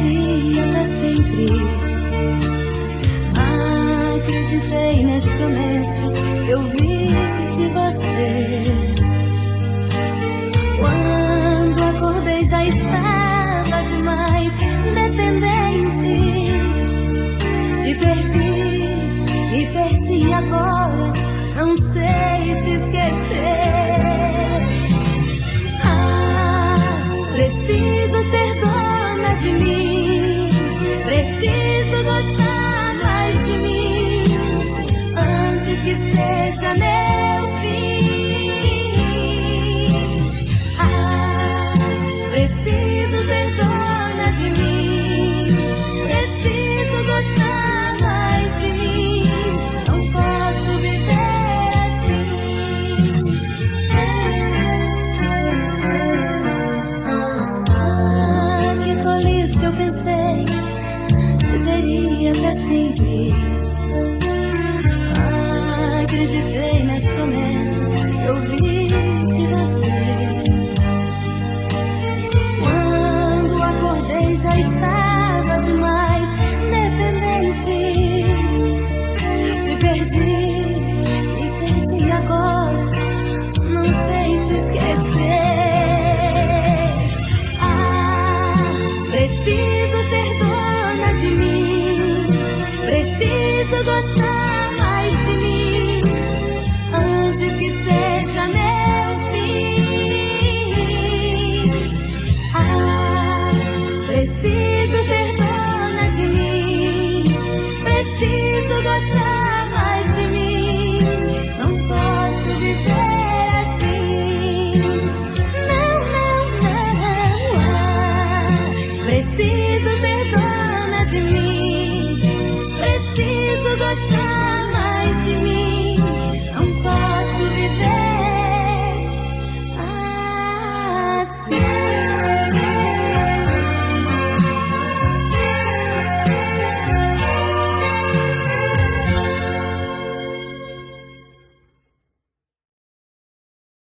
teria pra sempre. Acreditei nas promessas que eu vi de você. Quando acordei já estava demais dependente. Te perdi, me perdi agora, não sei te esquecer. Preciso ser dona de mim, preciso gostar mais de mim, antes que seja meu fim. Preciso ser dona de mim, preciso gostar mais de mim, não posso viver assim. Que tolice, eu pensei que teria pra sempre.